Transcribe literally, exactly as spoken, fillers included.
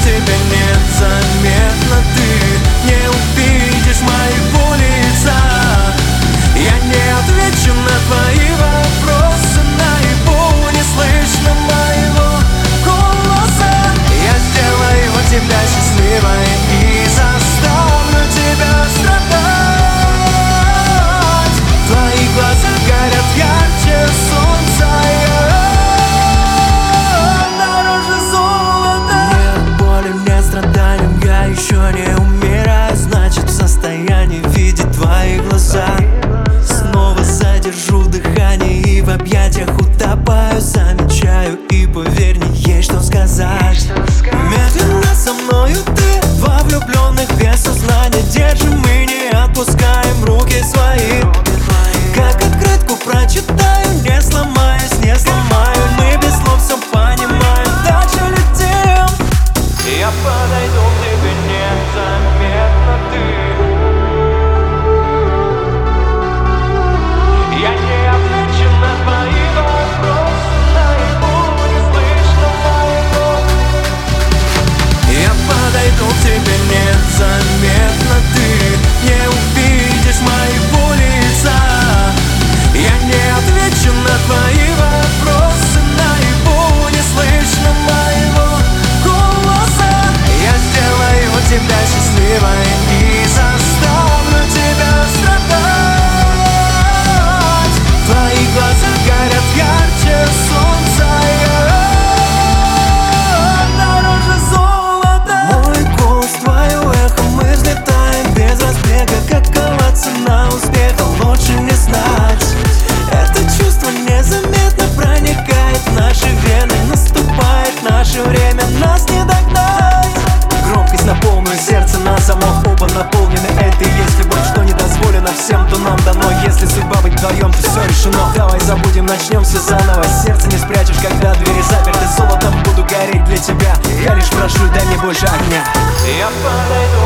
тебя незаметно, ты не увидишь моего лица. Я не отвечу на твои вопросы, наяву не слышно моего голоса. Я сделаю тебя счастливой и заставлю тебя страдать. Твои глаза горят ярче солнца, дороже золота. Нет боли, нет страданий, я еще не умираю. Значит, в состоянии видеть твои глаза. Снова задержу дыхание и в объятиях утопаю. Замечаю и поверь, не есть что сказать. Медленно со мною ты, два влюбленных без сознания. Держим и не отпускаем руки свои. Как открытку прочитаю, не сломаюсь, не сломаю. Мы без слов все понимаем, дальше летим. Я подойду к тебе незаметно, ты. Я не отвечу на твои вопросы, наяву не слышно моего. Я подойду к тебе незаметно, ты не увидишь моего лица. Я не отвечу на твои вопросы, наяву не слышно моего голоса. Я сделаю тебя счастливой и заставлю тебя страдать. Твои глаза горят ярче солнца, дороже золота. Мой голос, твое эхо, мы взлетаем без разбега. Какова цена успеха, лучше не знать. Это чувство незаметно проникает в наши вены. Наступает наше время, нас не догнать. Громкость на полную, сердце на замок, оба наполнены. Это и есть любовь, что не дозволено всем, то нам дано. Если судьба быть вдвоем, то все решено. Давай забудем, начнем все заново. Сердце не спрячешь, когда двери заперты. Золотом буду гореть для тебя. Я лишь прошу, дай мне больше огня. Я подойду